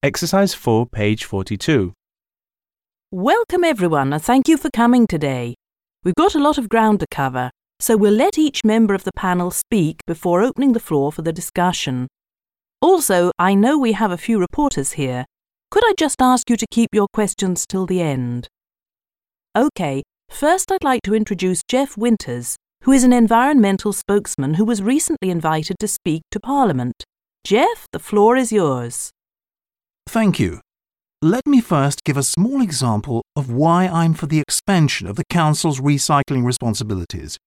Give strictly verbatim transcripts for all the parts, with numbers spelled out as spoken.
Exercise four, page forty-two. Welcome everyone and thank you for coming today. We've got a lot of ground to cover, so we'll let each member of the panel speak before opening the floor for the discussion. Also, I know we have a few reporters here. Could I just ask you to keep your questions till the end? OK, first I'd like to introduce Jeff Winters, who is an environmental spokesman who was recently invited to speak to Parliament. Jeff, the floor is yours. Thank you. Let me first give a small example of why I'm for the expansion of the Council's recycling responsibilities.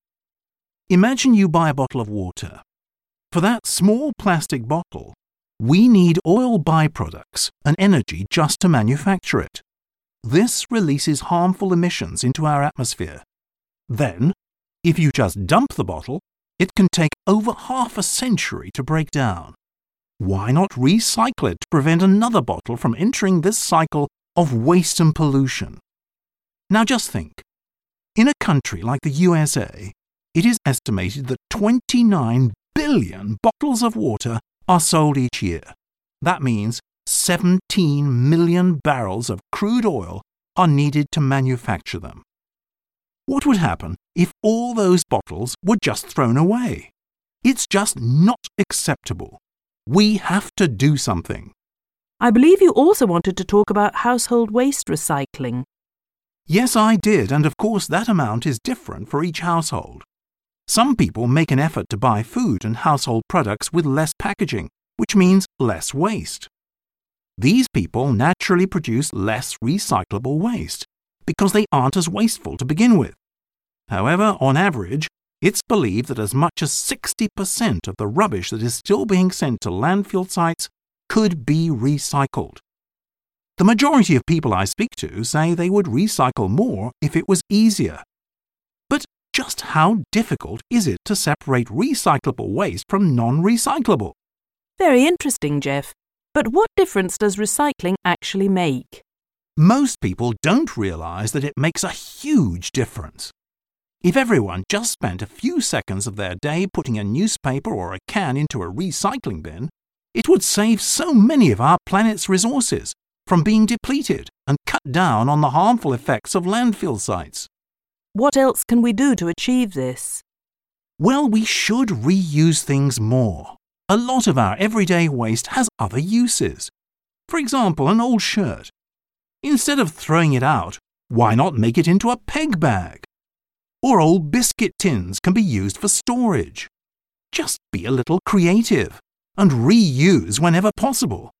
Imagine you buy a bottle of water. For that small plastic bottle, we need oil byproducts and energy just to manufacture it. This releases harmful emissions into our atmosphere. Then, if you just dump the bottle, it can take over half a century to break down. Why not recycle it to prevent another bottle from entering this cycle of waste and pollution? Now just think. In a country like the U S A, it is estimated that twenty-nine billion bottles of water are sold each year. That means seventeen million barrels of crude oil are needed to manufacture them. What would happen if all those bottles were just thrown away? It's just not acceptable. We have to do something. I believe you also wanted to talk about household waste recycling. Yes, I did, and of course that amount is different for each household. Some people make an effort to buy food and household products with less packaging, which means less waste. These people naturally produce less recyclable waste because they aren't as wasteful to begin with. However, on average, it's believed that as much as sixty percent of the rubbish that is still being sent to landfill sites could be recycled. The majority of people I speak to say they would recycle more if it was easier. But just how difficult is it to separate recyclable waste from non-recyclable? Very interesting, Jeff. But what difference does recycling actually make? Most people don't realize that it makes a huge difference. If everyone just spent a few seconds of their day putting a newspaper or a can into a recycling bin, it would save so many of our planet's resources from being depleted and cut down on the harmful effects of landfill sites. What else can we do to achieve this? Well, we should reuse things more. A lot of our everyday waste has other uses. For example, an old shirt. Instead of throwing it out, why not make it into a peg bag? Or old biscuit tins can be used for storage. Just be a little creative and reuse whenever possible.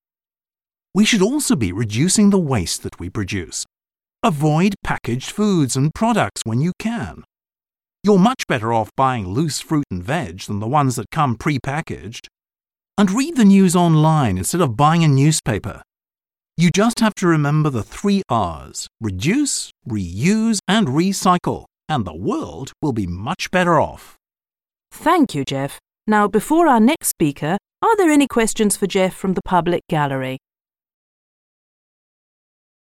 We should also be reducing the waste that we produce. Avoid packaged foods and products when you can. You're much better off buying loose fruit and veg than the ones that come pre-packaged. And read the news online instead of buying a newspaper. You just have to remember the three R's: reduce, reuse, and recycle. And the world will be much better off. Thank you, Jeff. Now, before our next speaker, are there any questions for Jeff from the public gallery?